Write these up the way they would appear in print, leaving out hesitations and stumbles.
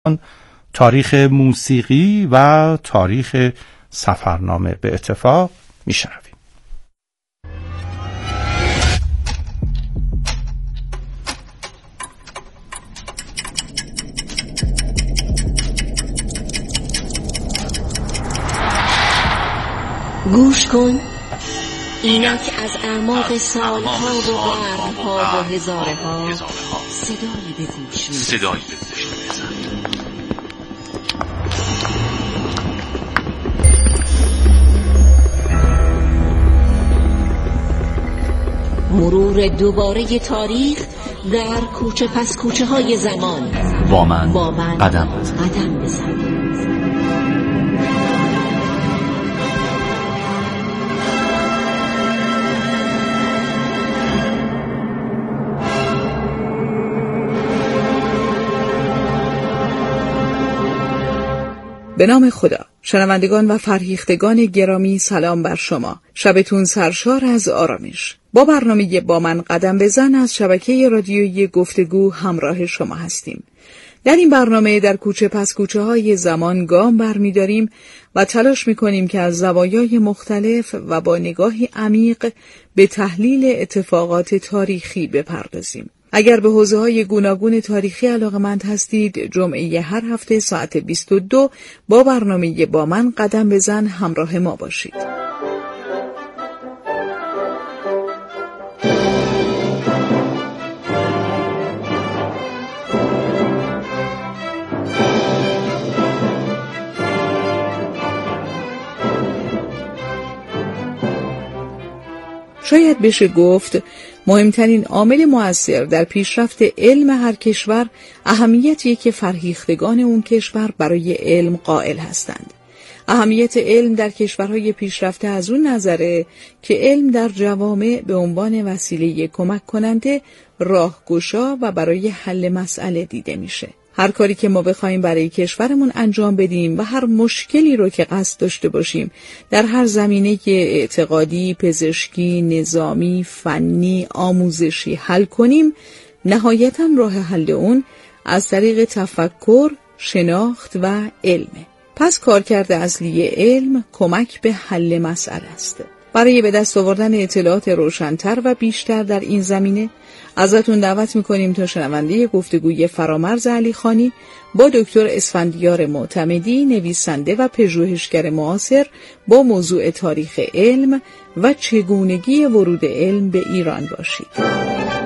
تاریخ موسیقی و تاریخ سفرنامه به اتفاق میشنویم. گوش کن، اینک از اعماق سالها و قرنها و هزارها صدایی به گوش می‌رسد. مرور دوباره تاریخ در کوچه پس کوچه های زمان. با من قدم بزن. به نام خدا. شنوندگان و فرهیختگان گرامی، سلام بر شما. شبتون سرشار از آرامش. با برنامه با من قدم بزن از شبکه رادیویی گفتگو همراه شما هستیم. در این برنامه در کوچه پس کوچه های زمان گام برمی‌داریم و تلاش می‌کنیم که از زوایای مختلف و با نگاهی عمیق به تحلیل اتفاقات تاریخی بپردازیم. اگر به حوزه‌های گوناگون تاریخی علاقه‌مند هستید، جمعه هر هفته ساعت 22 با برنامه با من قدم بزن همراه ما باشید. شاید بشه گفت مهمترین عامل مؤثر در پیشرفت علم هر کشور اهمیتیه که فرهیختگان اون کشور برای علم قائل هستند. اهمیت علم در کشورهای پیشرفته از اون نظره که علم در جوامع به عنوان وسیله کمک کننده، راهگشا و برای حل مسئله دیده میشه. هر کاری که ما بخوایم برای کشورمون انجام بدیم و هر مشکلی رو که قصد داشته باشیم در هر زمینه که اعتقادی، پزشکی، نظامی، فنی، آموزشی حل کنیم، نهایتاً راه حل اون از طریق تفکر، شناخت و علمه. پس کارکرد اصلی علم کمک به حل مسئله است. برای به دست آوردن اطلاعات روشن‌تر و بیشتر در این زمینه ازتون دعوت میکنیم تا شنونده گفتگوی فرامرز علیخانی با دکتر اسفندیار معتمدی، نویسنده و پژوهشگر معاصر، با موضوع تاریخ علم و چگونگی ورود علم به ایران باشید.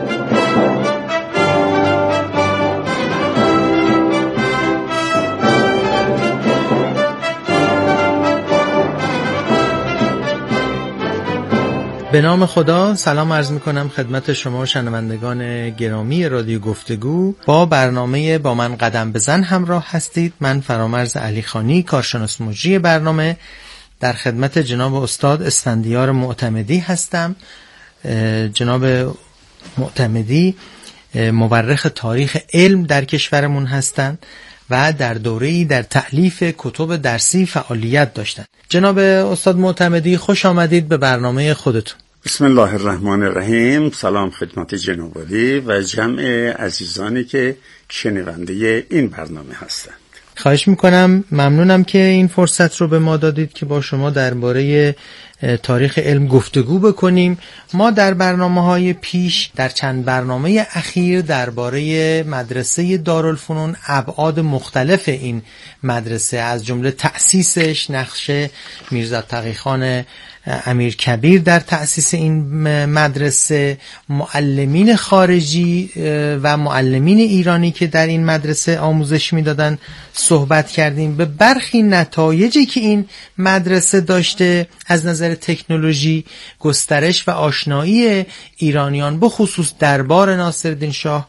به نام خدا، سلام عرض میکنم خدمت شما شنوندگان گرامی رادیو گفتگو. با برنامه با من قدم بزن همراه هستید. من فرامرز علیخانی، کارشناس مجری برنامه، در خدمت جناب استاد اسفندیار معتمدی هستم. جناب معتمدی مورخ تاریخ علم در کشورمون هستند و در دوره‌ای در تألیف کتب درسی فعالیت داشتند. جناب استاد معتمدی، خوش آمدید به برنامه خودتون. بسم الله الرحمن الرحیم. سلام خدمت جناب عالی و جمع عزیزانی که شنونده این برنامه هستند. خواهش میکنم، ممنونم که این فرصت رو به ما دادید که با شما درباره تاریخ علم گفتگو بکنیم. ما در برنامه‌های پیش، در چند برنامه اخیر درباره مدرسه دارالفنون، ابعاد مختلف این مدرسه از جمله تأسیسش، نقش میرزا تقی‌خان امیرکبیر در تأسیس این مدرسه، معلمین خارجی و معلمین ایرانی که در این مدرسه آموزش میدادن صحبت کردیم. به برخی نتایجی که این مدرسه داشته از نظر تکنولوژی، گسترش و آشنایی ایرانیان به خصوص دربار ناصرالدین شاه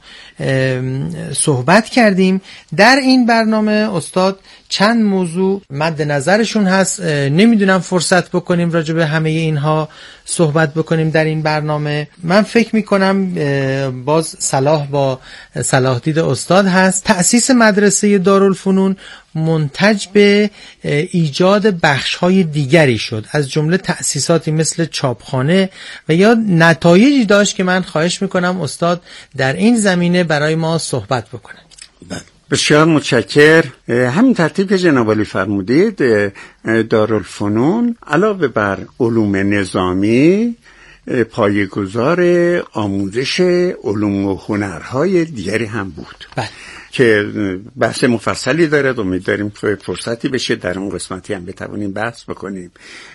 صحبت کردیم. در این برنامه استاد چند موضوع مد نظرشون هست، نمیدونم فرصت بکنیم راجع به همه اینها صحبت بکنیم در این برنامه. من فکر میکنم باز صلاح با صلاح دید استاد هست. تأسیس مدرسه دارالفنون منتج به ایجاد بخش‌های دیگری شد، از جمله تأسیساتی مثل چاپخانه و یا نتایجی داشت که من خواهش میکنم استاد در این زمینه برای ما صحبت بکنن. بسیار متشکر. همین ترتیب که جناب عالی فرمودید، دارالفنون علاوه بر علوم نظامی پایه‌گذار آموزش علوم و هنرهای دیگری هم بود. بله. که بحث مفصلی دارد، امیدواریم که فرصتی بشه در اون قسمتی هم بتوانیم بحث بکنیم.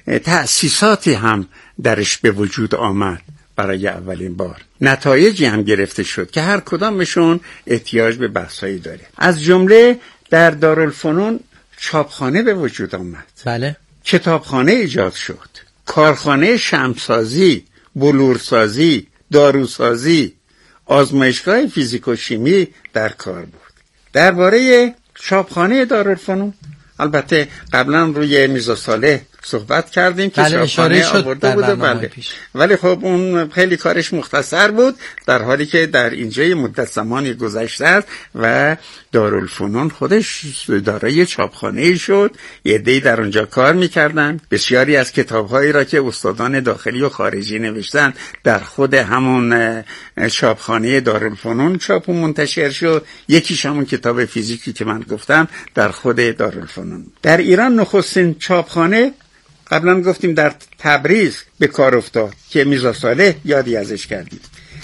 تأسیساتی هم درش به وجود آمد برای اولین بار، نتایجی هم گرفته شد که هر کدامشون احتیاج به بحثایی داره. از جمله در دارالفنون چاپخانه به وجود آمد. بله. کتابخانه ایجاد شد، کارخانه شمعسازی، بلورسازی، داروسازی، آزمایشگاه فیزیک و شیمی در کار بود. درباره چاپخانه دارالفنون البته قبلا روی میرزا صالح صحبت کردیم که چاپخانه آورده بود، بله. ولی خب اون خیلی کارش مختصر بود، در حالی که در اینجا مدت زمانی گذشته است و دارالفنون خودش دارای چاپخانه شد. یه عده‌ای در اونجا کار میکردن. بسیاری از کتاب‌هایی را که استادان داخلی و خارجی نوشتن در خود همون چاپخانه دارالفنون چاپ و منتشر شد. یکیش همون کتاب فیزیکی که من گفتم در خود دارالفنون. در ایران نخستین چاپخانه قبلا گفتیم در تبریز به کار افتاد که میرزا صالح یادی ازش کردیم.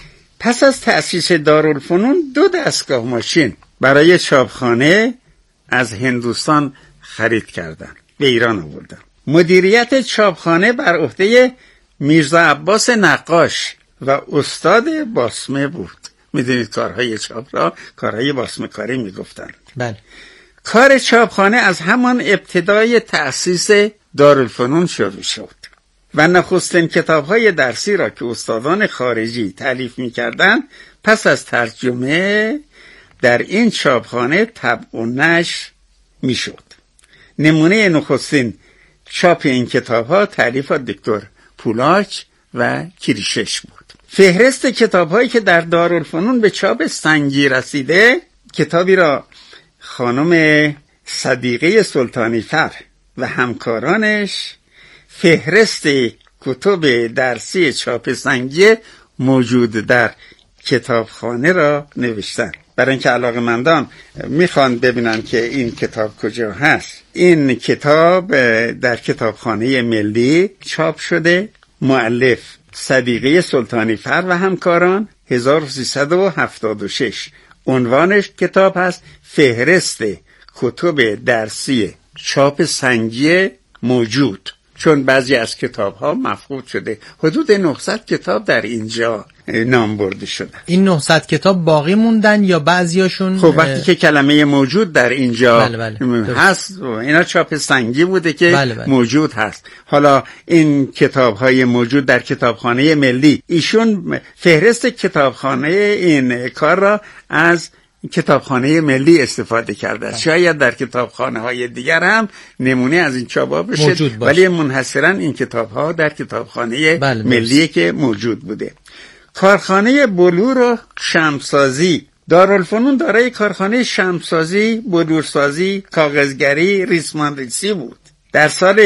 پس از تأسیس دارالفنون 2 دستگاه ماشین برای چاپخانه از هندوستان خرید کردن، به ایران آوردن. مدیریت چاپخانه بر عهده میرزا عباس نقاش و استاد باسمه بود. میدونید کارهای چاپ را کارهای باسمه کاری میگفتن. بله. کار چاپخانه از همان ابتدای تأسیس دارالفنون شروع شد و نخستین کتاب‌های درسی را که استادان خارجی تألیف می‌کردند پس از ترجمه در این چاپخانه طبع و نشر می‌شد. نمونه نخستین چاپ این کتاب‌ها تألیف دکتر پولاچ و کریشش بود. فهرست کتاب‌هایی که در دارالفنون به چاپ سنگی رسیده، کتابی را خانم صدیقه سلطانی فر و همکارانش فهرست کتب درسی چاپ سنگی موجود در کتابخانه را نوشتن. برای اینکه علاقه‌مندان میخوان ببینن که این کتاب کجا هست، این کتاب در کتابخانه ملی چاپ شده. مؤلف صدیقه سلطانی فر و همکاران، 1376. عنوانش کتاب هست فهرست کتب درسی چاپ سنگی موجود، چون بعضی از کتاب‌ها مفقود شده. حدود 900 کتاب در اینجا نام برده شده. این 900 کتاب باقی موندن یا بعضیاشون؟ خب وقتی که کلمه موجود در اینجا بله. هست، اینا چاپ سنگی بوده که بله. موجود هست. حالا این کتاب‌های موجود در کتابخانه ملی، ایشون فهرست کتابخانه این کار را از کتابخانه ملی استفاده کرده. شاید در کتابخانه‌های دیگر هم نمونه از این چاپ‌ها بشه، ولی منحصراً این کتاب‌ها در کتابخانه ملی که موجود بوده. کارخانه بلور و شمعسازی. دارالفنون دارای کارخانه شمعسازی، بلورسازی، کاغذگری، ریسمانریسی بود. در سال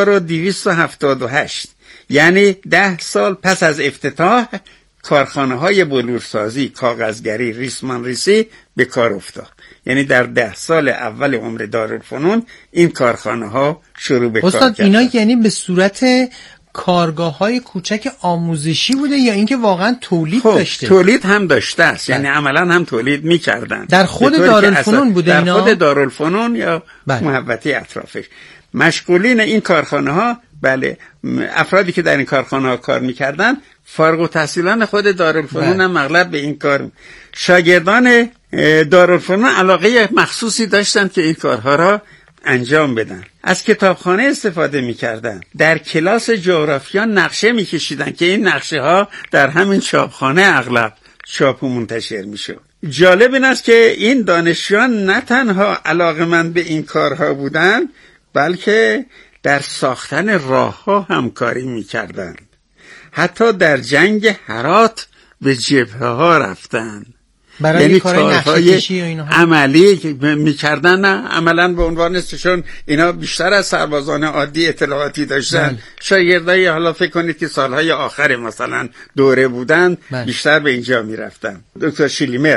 1278 یعنی 10 سال پس از افتتاح، کارخانه‌های بلورسازی، کاغذگری، ریسمانریسی به کار افتاد. یعنی در 10 سال اول عمر دارالفنون این کارخانه‌ها شروع به کار کردن. استاد اینا یعنی به صورت کارگاه‌های کوچک آموزشی بوده یا اینکه واقعا تولید داشته؟ تولید هم داشته است، یعنی عملاً هم تولید می‌کردن. در خود دارالفنون بوده اینا؟ در خود دارالفنون یا محوطه اطرافش. مشغولین این کارخانه‌ها، بله، افرادی که در این کارخانه‌ها کار می‌کردن فارغ التحصیلان خود دارالفنون هم اغلب به این کار. شاگردان دارالفنون علاقه مخصوصی داشتن که این کارها را انجام بدن. از کتابخانه استفاده می‌کردن. در کلاس جغرافیا نقشه می‌کشیدن که این نقشه ها در همین چاپخانه اغلب چاپ و منتشر می‌شد. جالب این است که این دانشجویان نه تنها علاقه‌مند به این کارها بودند، بلکه در ساختن راه‌ها همکاری می‌کردند. حتی در جنگ هرات به جبهه‌ها رفتند. یعنی کارهای عملی می‌کردن. نه عملاً به عنوان استشون اینا بیشتر از سربازان عادی اطلاعاتی داشتن. شاگردای حالا فکر کنید که سالهای آخر مثلا دوره بودن بیشتر به اینجا می‌رفتن. دکتر شیلیمر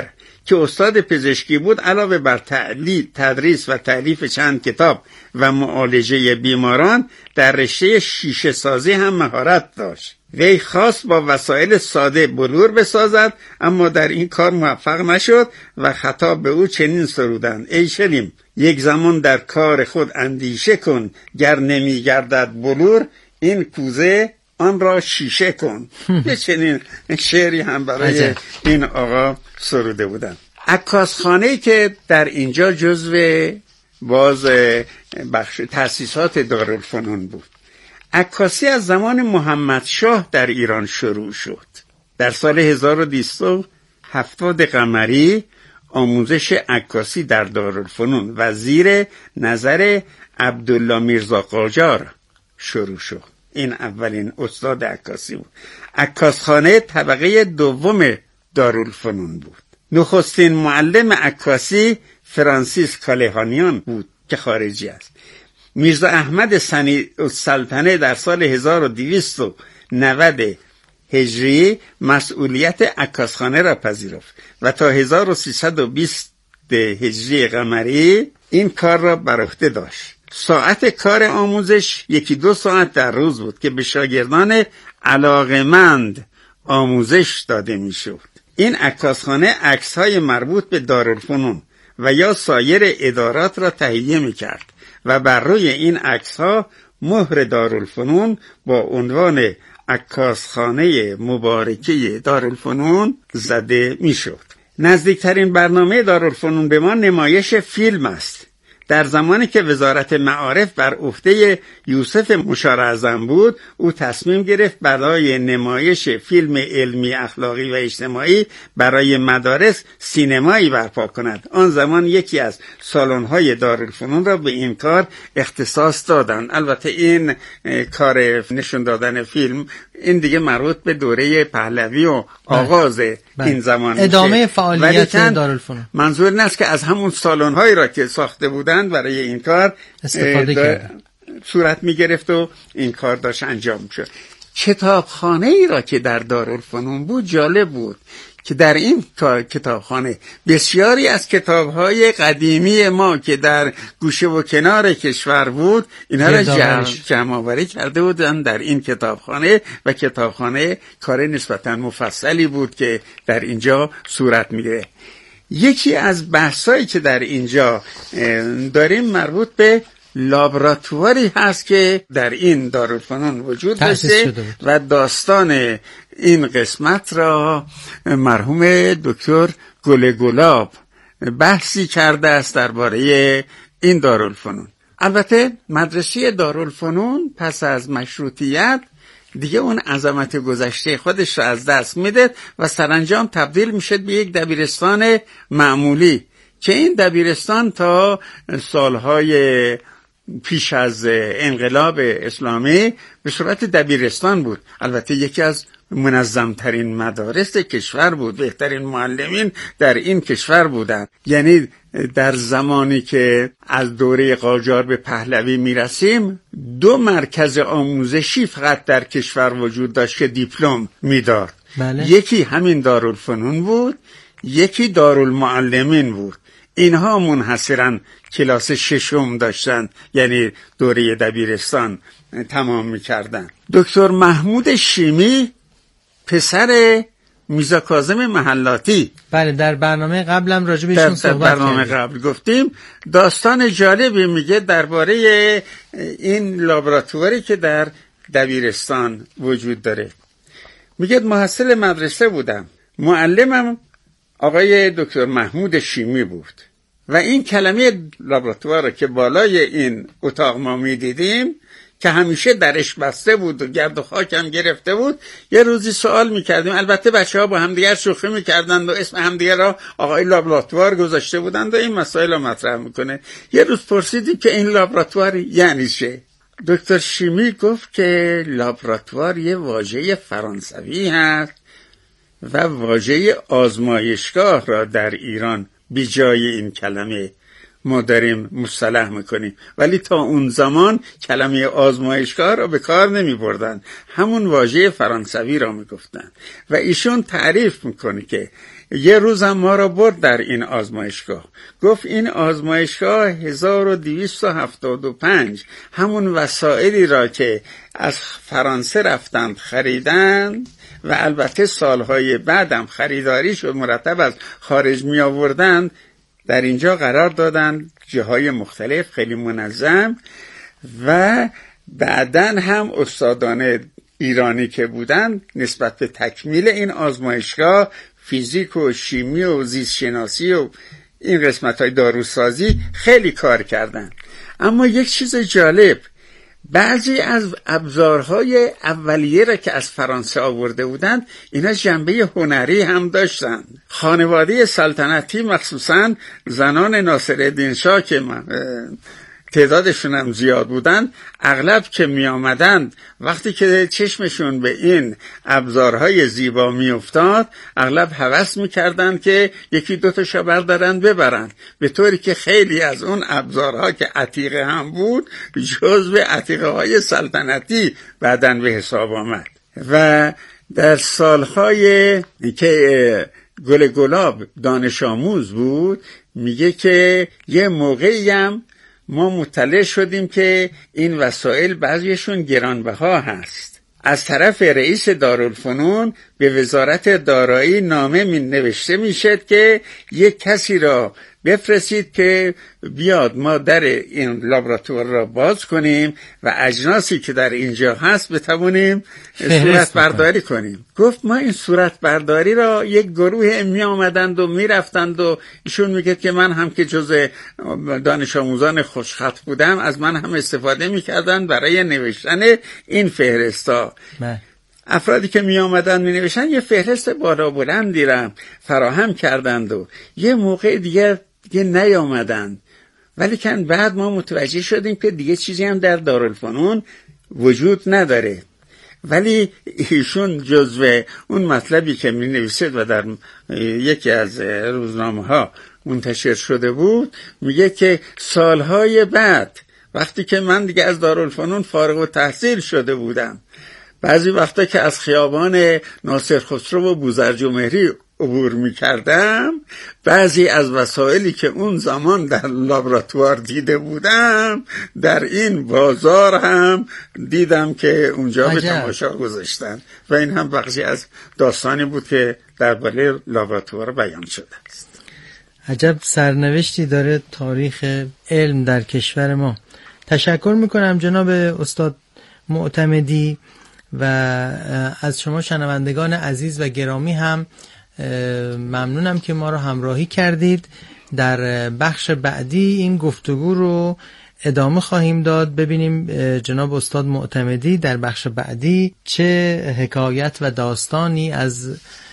که استاد پزشکی بود، علاوه بر تدریس و تألیف چند کتاب و معالجه بیماران، در رشته شیشه سازی هم مهارت داشت. وی خواست با وسایل ساده بلور بسازد، اما در این کار موفق نشد و خطاب به او چنین سرودند: ای شلیم یک زمان در کار خود اندیشه کن، گر نمی گردد بلور این کوزه آن را شیشه کن. یه چنین شعری هم برای این آقا سروده بودن. عکاسخانه‌ای که در اینجا جزو باز بخش تأسیسات دارالفنون بود. عکاسی از زمان محمد شاه در ایران شروع شد. در سال 1270 قمری آموزش عکاسی در دارالفنون و زیر نظر عبدالله میرزا قاجار شروع شد. این اولین استاد عکاسی بود. عکاسخانه طبقه دوم دارالفنون بود. نخستین معلم عکاسی فرانسیس کالهانیان بود که خارجی است. میرزا احمد سنی السلطنه در سال 1290 هجری مسئولیت عکاسخانه را پذیرفت و تا 1320 هجری قمری این کار را بر عهده داشت. ساعت کار آموزش 1-2 ساعت در روز بود که به شاگردان علاقمند آموزش داده میشد. این عکاسخانه عکس‌های مربوط به دارالفنون و یا سایر ادارات را تهیه می‌کرد و بر روی این عکس‌ها مهر دارالفنون با عنوان عکاسخانه مبارکه دارالفنون زده میشد. نزدیکترین برنامه دارالفنون به ما نمایش فیلم است. در زمانی که وزارت معارف بر عهده یوسف مشاراعظم بود، او تصمیم گرفت برای نمایش فیلم علمی، اخلاقی و اجتماعی برای مدارس سینمایی برپا کند. آن زمان یکی از سالن‌های دارالفنون را به این کار اختصاص دادند. البته این کار نشون دادن فیلم این دیگه مربوط به دوره پهلوی و آغاز این زمان ادامه میشه. فعالیت دارالفنون. منظور این است که از همون سالن‌هایی را که ساخته بودند برای این کار استفاده کردن، صورت می گرفت و این کار داشت انجام می شد. کتابخانه ای را که در دارالفنون بود جالب بود که در این کتابخانه بسیاری از کتاب‌های قدیمی ما که در گوشه و کنار کشور بود اینها را جمع‌آوری کرده بودند در این کتابخانه و کتابخانه کار نسبتاً مفصلی بود که در اینجا صورت می‌گیره. یکی از بحثایی که در اینجا داریم مربوط به لابراتواری هست که در این دارالفنون وجود داشته و داستان این قسمت را مرحوم دکتر گل گلاب بحثی کرده است درباره این دارالفنون. البته مدرسه دارالفنون پس از مشروطیت دیگه اون عظمت گذشته خودش را از دست میده و سرانجام تبدیل میشه به یک دبیرستان معمولی که این دبیرستان تا سالهای پیش از انقلاب اسلامی به صورت دبیرستان بود. البته یکی از منظمترین مدارس کشور بود، بهترین معلمین در این کشور بودند. یعنی در زمانی که از دوره قاجار به پهلوی میرسیم 2 مرکز آموزشی فقط در کشور وجود داشت که دیپلم میداد. یکی همین دارالفنون بود، یکی دارالمعلمین بود. اینها منحصراً کلاس 6 داشتن، یعنی دوره دبیرستان تمام میکردن. دکتر محمود شیمی پسر میرزا کاظم محلاتی، بله در برنامه قبلم راجع بهشون صحبت کردیم. برنامه قبل گفتیم. داستان جالبی میگه درباره این لابراتواری که در دبیرستان وجود داره. میگه محصل مدرسه بودم، معلمم آقای دکتر محمود شیمی بود و این کلمه لابراتوار که بالای این اتاق ما میدیدیم که همیشه درش بسته بود و گرد و خاک هم گرفته بود، یه روزی سوال میکردیم. البته بچه‌ها با همدیگر شوخی میکردند و اسم همدیگر را آقای لابراتوار گذاشته بودند و این مسائل رو مطرح میکنه. یه روز پرسیدیم که این لابراتوار یعنی چه؟ دکتر شیمی گفت که لابراتوار یه واژه فرانسوی هست و واژه آزمایشگاه را در ایران بی جای این کلمه ما داریم مصطلح میکنیم، ولی تا اون زمان کلمه آزمایشگاه را به کار نمی بردن، همون واژه فرانسوی را میگفتن. و ایشون تعریف میکنه که یه روز هم ما را برد در این آزمایشگاه، گفت این آزمایشگاه 1275 همون وسایلی را که از فرانسه رفتند خریدند و البته سالهای بعدم خریداری شد مرتب از خارج می آوردند، در اینجا قرار دادن جاهای مختلف خیلی منظم. و بعدن هم استادان ایرانی که بودن نسبت به تکمیل این آزمایشگاه فیزیک و شیمی و زیست شناسی و این قسمت های داروسازی خیلی کار کردن. اما یک چیز جالب، بعضی از ابزارهای اولیه را که از فرانسه آورده بودند اینا جنبه هنری هم داشتند. خانواده سلطنتی مخصوصا زنان ناصرالدین شاه که تعدادشون هم زیاد بودن، اغلب که می آمدند وقتی که چشمشون به این ابزارهای زیبا می افتاد اغلب هوس می کردن که یکی دو تاشو بردارن ببرن، به طوری که خیلی از اون ابزارها که عتیقه هم بود جزو عتیقه های سلطنتی بعدن به حساب آمد. و در سالهای که گل گلاب دانش آموز بود میگه که یه موقعی هم ما مطلع شدیم که این وسایل بعضیشون گرانبها هست. از طرف رئیس دارالفنون به وزارت دارایی نامه نوشته میشد که یک کسی را بفرستید که بیاد ما در این لابراتوار را باز کنیم و اجناسی که در اینجا هست بتوانیم صورت برداری کنیم. گفت ما این صورت برداری را یک گروه می آمدند و می رفتند و ایشون میگه که من هم که جز دانش آموزان خوشخط بودم از من هم استفاده می کردن برای نوشتن این فهرستا. افرادی که می آمدن می نوشتن یه فهرست بالا بلندی را فراهم کردند و یه موقع دیگه نیامدند، ولی که بعد ما متوجه شدیم که دیگه چیزی هم در دارالفنون وجود نداره. ولی ایشون جزو اون مطلبی که می نویسید و در یکی از روزنامه ها منتشر شده بود میگه که سالهای بعد وقتی که من دیگه از دارالفنون فارغ التحصیل شده بودم، بعضی وقتا که از خیابان ناصر خسرو و بوزرجمهری عبور می کردم، بعضی از وسایلی که اون زمان در لابراتوار دیده بودم در این بازار هم دیدم که اونجا به تماشا گذاشتن. و این هم بخشی از داستانی بود که درباره لابراتوار بیان شده است. عجب سرنوشتی داره تاریخ علم در کشور ما. تشکر میکنم جناب استاد معتمدی و از شما شنوندگان عزیز و گرامی هم ممنونم که ما رو همراهی کردید. در بخش بعدی این گفتگو رو ادامه خواهیم داد، ببینیم جناب استاد معتمدی در بخش بعدی چه حکایت و داستانی از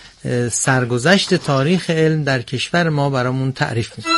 سرگذشت تاریخ علم در کشور ما برامون تعریف می‌کنه.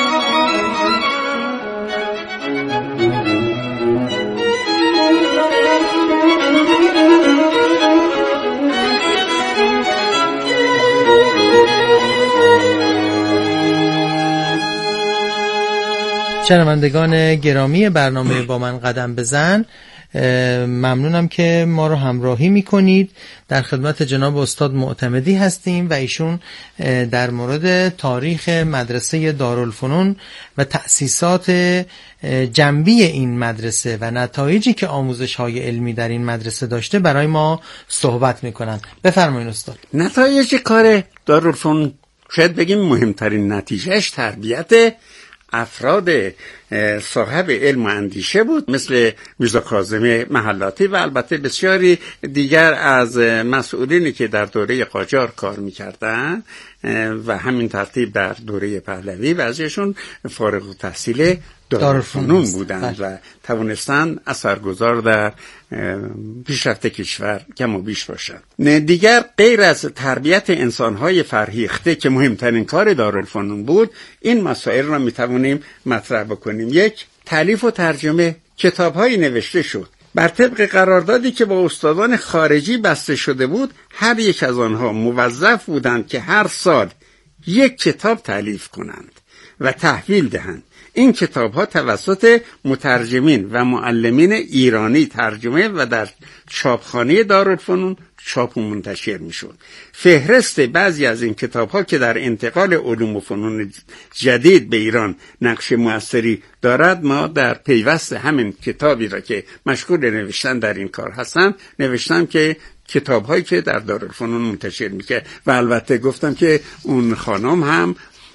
شنوندگان گرامی برنامه با من قدم بزن، ممنونم که ما رو همراهی میکنید. در خدمت جناب استاد معتمدی هستیم و ایشون در مورد تاریخ مدرسه دارالفنون و تأسیسات جنبی این مدرسه و نتایجی که آموزش‌های علمی در این مدرسه داشته برای ما صحبت میکنند. بفرمایید استاد. نتایج کار دارالفنون شاید بگیم مهمترین نتیجهش تربیت افراد صاحب علم و اندیشه بود، مثل میرزا کاظم محلاتی و البته بسیاری دیگر از مسئولینی که در دوره قاجار کار میکردن و همین ترتیب در دوره پهلوی بعضیشون فارغ التحصیل دارالفنون بودند و توانستن اثرگذار در پیشرفت کشور کم و بیش باشند. دیگر غیر از تربیت انسانهای فرهیخته که مهمترین کار دارالفنون بود، این مسائل را میتوانیم مطرح بکنیم. یک، تالیف و ترجمه. کتاب‌هایی نوشته شد بر طبق قراردادی که با استادان خارجی بسته شده بود. هر یک از آنها موظف بودند که هر سال یک کتاب تالیف کنند و تحویل دهند. این کتاب‌ها توسط مترجمین و معلمین ایرانی ترجمه و در چاپخانه دارالفنون چاپ و منتشر میشد. فهرست بعضی از این کتاب‌ها که در انتقال علوم و فنون جدید به ایران نقش موثری دارد، ما در پیوست همین کتابی را که مشغول نوشتن در این کار هستم نوشتم که کتاب‌هایی که در دارالفنون منتشر میشه و البته گفتم که اون خانم هم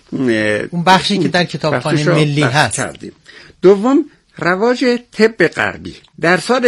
اون بخشی که در کتابخانه ملی هست کردیم. دوم، رواج طب غربی. در سال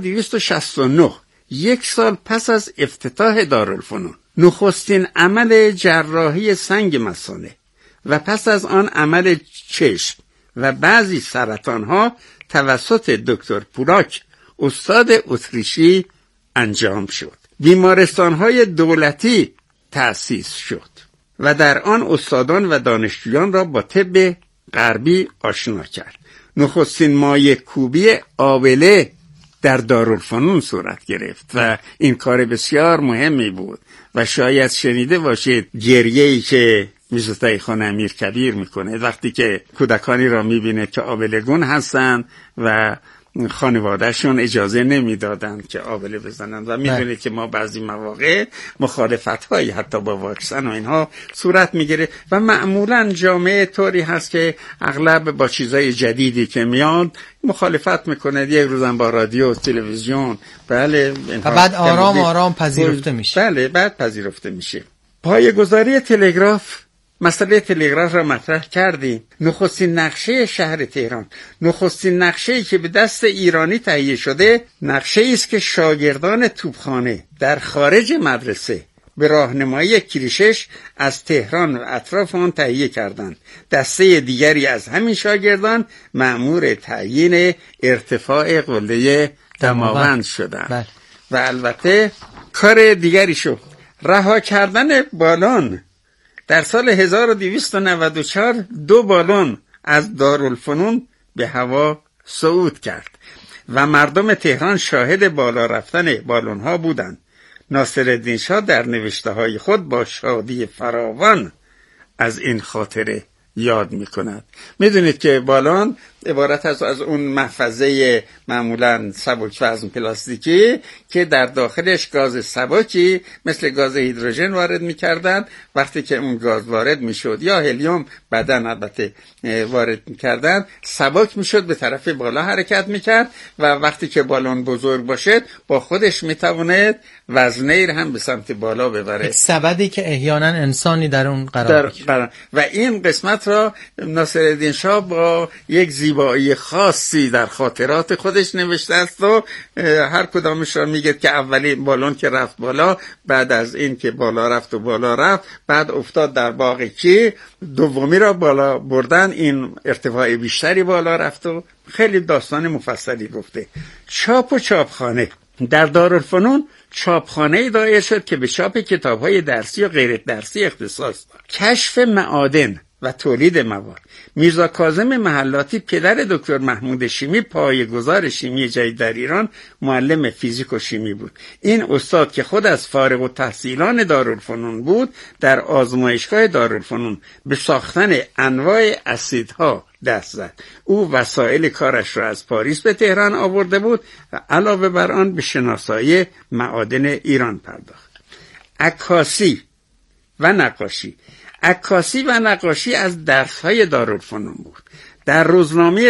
1269 یک سال پس از افتتاح دارالفنون نخستین عمل جراحی سنگ مثانه و پس از آن عمل چشم و بعضی سرطانها توسط دکتر پولاک استاد اتریشی انجام شد. بیمارستان‌های دولتی تأسیس شد و در آن استادان و دانشجویان را با طب غربی آشنا کرد. نخستین مایع کوبی آبله در دارالفنون صورت گرفت و این کار بسیار مهمی بود و شاید شنیده باشید گریه‌ای که میرزا خان امیرکبیر میکنه وقتی که کودکانی را میبینه که آبلگون هستن و خانوادهشون اجازه نمیدادن که آبله بزنن و میدونه که ما بعضی مواقع مخالفت‌هایی حتی با واکسن و اینها صورت میگیره و معمولا جامعه طوری هست که اغلب با چیزای جدیدی که میاد مخالفت میکنه. یک روزم با رادیو و تلویزیون و بعد آرام پذیرفته میشه. بله، بعد پذیرفته میشه. پایه‌گذاری تلگراف، مسئله تلگراف را مطرح کردیم. نخستین نقشه شهر تهران، نخستین نقشه‌ای که به دست ایرانی تهیه شده، نقشه‌ای است که شاگردان توپخانه در خارج مدرسه به راهنمایی کریشش از تهران و اطراف آن تهیه کردند. دسته دیگری از همین شاگردان مأمور تعیین ارتفاع قله دماوند شدند. و البته کار دیگری شد، رها کردن بالون. در سال 1294 دو بالون از دارالفنون به هوا صعود کرد و مردم تهران شاهد بالا رفتن بالون ها بودند. ناصرالدین شاه در نوشته های خود با شادی فراوان از این خاطره یاد می کند. می دونید که بالون عبارت از اون محفظه معمولا سبک وزن پلاستیکی که در داخلش گاز سبکی مثل گاز هیدروژن وارد می کردن. وقتی که اون گاز وارد می شد یا هلیوم بعدن البته وارد می کردن، سبک می شد، به طرف بالا حرکت می کرد و وقتی که بالون بزرگ باشد با خودش می تواند وزنه هم به سمت بالا ببره، سبدی که احیانا انسانی در اون قرار بگیره. و این قسمت را ناصرالدین شاه با یک زیبایی خاصی در خاطرات خودش نوشته است و هر کدامش را میگه که اولین بالون که رفت بالا، بعد از این که بالا رفت بعد افتاد در باغ کی، دومی را بالا بردن، این ارتفاع بیشتری بالا رفت و خیلی داستان مفصلی گفته. چاپ و چاپخانه. در دارالفنون چاپخانه‌ای دایر شد که به چاپ کتاب‌های درسی و غیر درسی اختصاص داشت. کشف معادن و تولید مواد. میرزا کاظم محلاتی پدر دکتر محمود شیمی پایه‌گذار شیمی جدید در ایران معلم فیزیک و شیمی بود. این استاد که خود از فارغ التحصیلان دارالفنون بود، در آزمایشگاه دارالفنون به ساختن انواع اسیدها دست زد. او وسایل کارش را از پاریس به تهران آورده بود و علاوه بر آن به شناسایی معادن ایران پرداخت. عکاسی و نقاشی. عکاسی و نقاشی از درس‌های دارالفنون بود. در روزنامه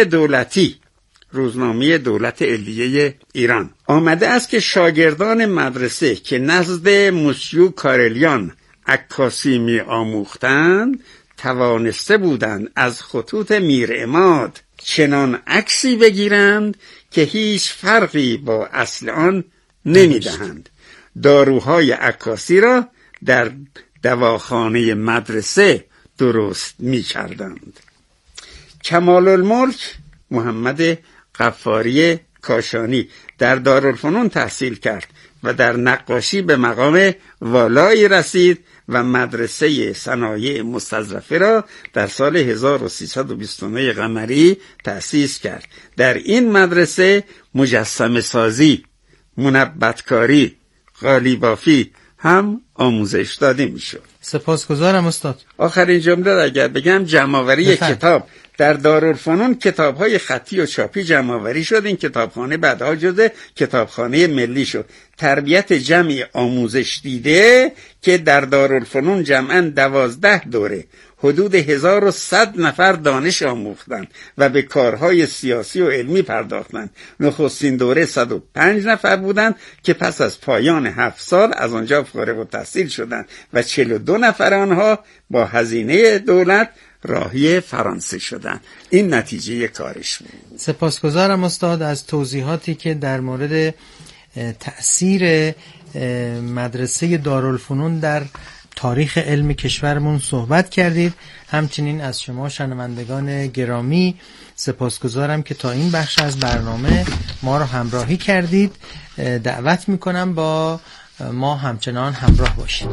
دولت علیه ایران آمده است که شاگردان مدرسه که نزد موسیو کارلیان عکاسی می آموختند توانسته بودند از خطوط میرعماد چنان عکسی بگیرند که هیچ فرقی با اصل آن نمی‌دهند. داروهای عکاسی را در دواخانه مدرسه درست می کردند. کمال الملک محمد غفاری کاشانی در دارالفنون تحصیل کرد و در نقاشی به مقام والایی رسید و مدرسه صنایع مستظرفه را در سال 1329 قمری تأسیس کرد. در این مدرسه مجسمه سازی، منبتکاری، قالیبافی هم آموزش داده می شد. سپاسگزارم استاد. آخرین جمله را اگر بگم، جمع‌آوری کتاب در دارالفنون کتاب‌های خطی و چاپی جمع آوری شد. این کتابخانه بعدها جزو کتابخانه ملی شد. تربیت جمعی آموزش دیده که در دارالفنون جمعاً 12 دوره حدود 1100 نفر دانش آموختند و به کارهای سیاسی و علمی پرداختند. نخستین دوره 105 نفر بودند که پس از پایان 7 سال از آنجا فارغ التحصیل شدند و 42 نفر آنها با هزینه دولت راهی فرانسه شدند. این نتیجه کارش بود. سپاسگزارم استاد از توضیحاتی که در مورد تأثیر مدرسه دارالفنون در تاریخ علم کشورمون صحبت کردید. همچنین از شما شنوندگان گرامی سپاسگزارم که تا این بخش از برنامه ما رو همراهی کردید. دعوت میکنم با ما همچنان همراه باشید.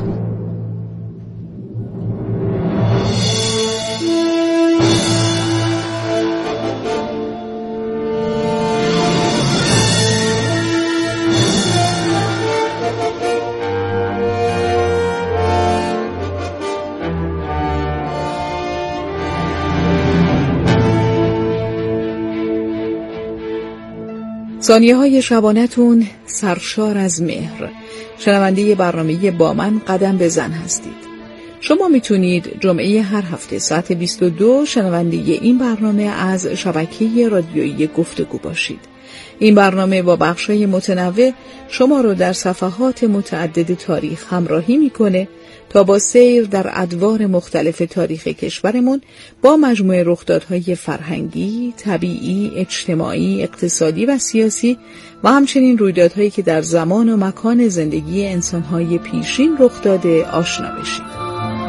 ثانیه های شبانتون سرشار از مهر. شنونده برنامه با من قدم بزن هستید. شما میتونید جمعه هر هفته ساعت 22 شنونده این برنامه از شبکه رادیویی گفتگو باشید. این برنامه با بخش‌های متنوع شما رو در صفحات متعدد تاریخ همراهی میکنه تا با سیر در ادوار مختلف تاریخ کشورمون با مجموعه رخدادهای فرهنگی، طبیعی، اجتماعی، اقتصادی و سیاسی و همچنین رویدادهایی که در زمان و مکان زندگی انسانهای پیشین رخ داده آشنا بشید.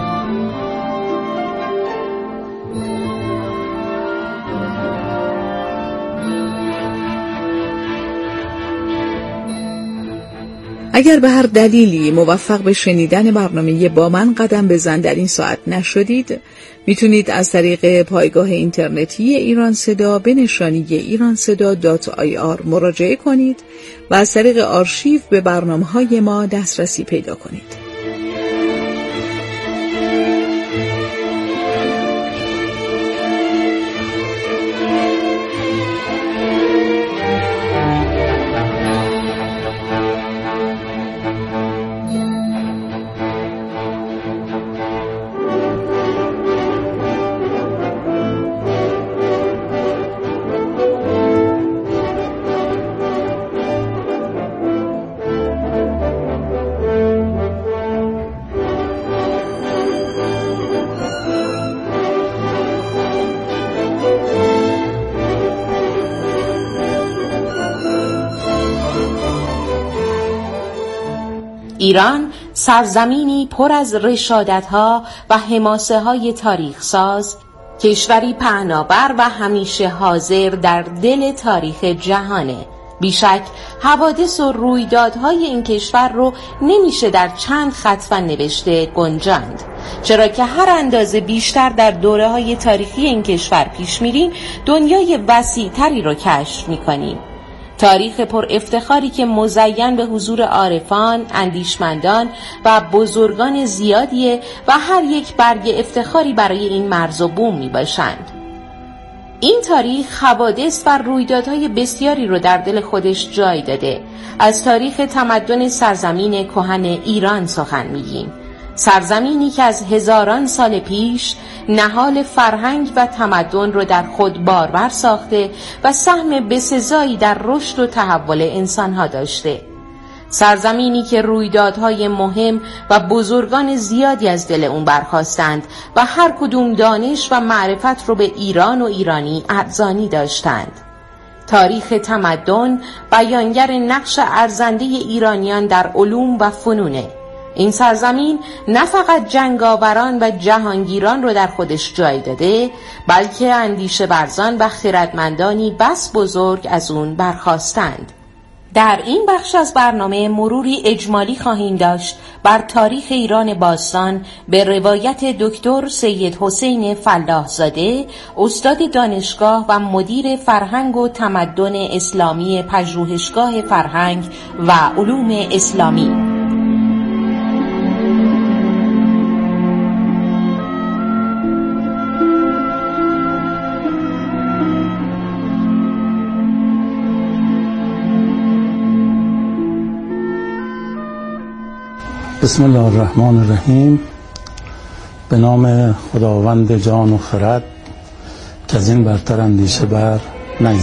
اگر به هر دلیلی موفق به شنیدن برنامه با من قدم بزن در این ساعت نشدید، میتونید از طریق پایگاه اینترنتی ایران صدا به نشانی iranseda.ir مراجعه کنید و از طریق آرشیو به برنامه‌های ما دسترسی پیدا کنید. ایران سرزمینی پر از رشادت‌ها و حماسه‌های تاریخ ساز، کشوری پهناور و همیشه حاضر در دل تاریخ جهانه. بیشک حوادث و رویدادهای این کشور رو نمیشه در چند خط و نوشته گنجاند، چرا که هر اندازه بیشتر در دوره‌های تاریخی این کشور پیش میریم دنیای وسیع‌تری رو کشف می‌کنیم. تاریخ پر افتخاری که مزین به حضور عارفان، اندیشمندان و بزرگان زیادیه و هر یک برگ افتخاری برای این مرز و بوم می باشند. این تاریخ حوادث و رویدادهای بسیاری رو در دل خودش جای داده. از تاریخ تمدن سرزمین کهن ایران سخن میگیم. سرزمینی که از هزاران سال پیش نهال فرهنگ و تمدن رو در خود بارور ساخته و سهم بسزایی در رشد و تحول انسانها داشته. سرزمینی که رویدادهای مهم و بزرگان زیادی از دل اون برخاستند و هر کدوم دانش و معرفت رو به ایران و ایرانی ارزانی داشتند. تاریخ تمدن بیانگر نقش ارزنده ایرانیان در علوم و فنونه. این سرزمین نه فقط جنگاوران و جهانگیران رو در خودش جای داده، بلکه اندیشه ورزان و خردمندانی بس بزرگ از اون برخاستند. در این بخش از برنامه مروری اجمالی خواهیم داشت بر تاریخ ایران باستان به روایت دکتر سید حسین فلاحزاده، استاد دانشگاه و مدیر فرهنگ و تمدن اسلامی پژوهشگاه فرهنگ و علوم اسلامی. بسم الله الرحمن الرحیم. به نام خداوند جان و خرد که از این برتر اندیشه بر